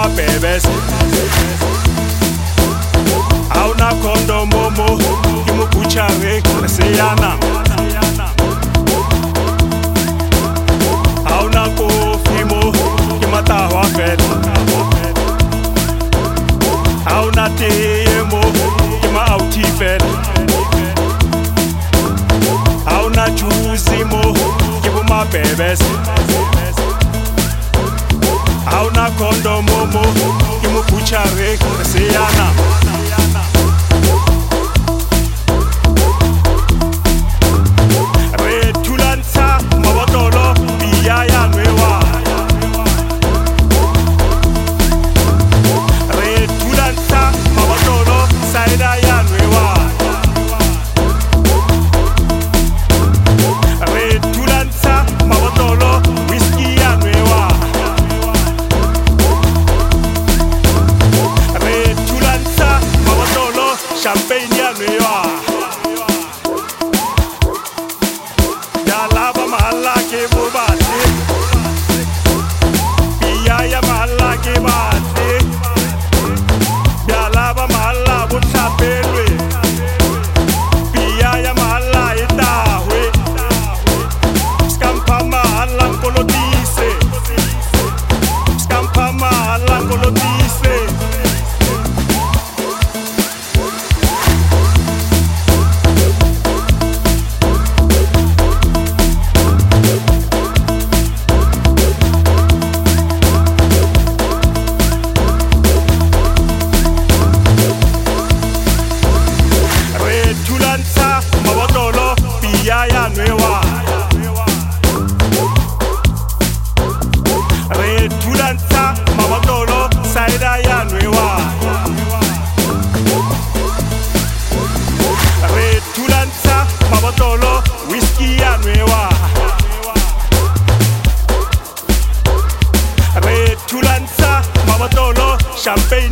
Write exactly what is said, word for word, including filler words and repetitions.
mabebes. Hauna kondomo mo ke mo butchare re seyana. Hauna kofi mo ke matawa fela. Hauna teye mo ke ma auti fela. Hauna juicy mo ke bo mabebes. Hauna kondomo mo ke mo butchare re seyana. Champagne ya nueva. Ya lava mala ke bubate. Pia ya mala ke bate. Ya lava mala butabelwe. Pia ya mala etahwe. Scampa mala kolotise. Scampa mala kolotise. Ya nueva. Re tulanta mabotolo saida ya nueva. Re tulanta mabotolo whisky ya nueva. Re tulanta mabotolo champagne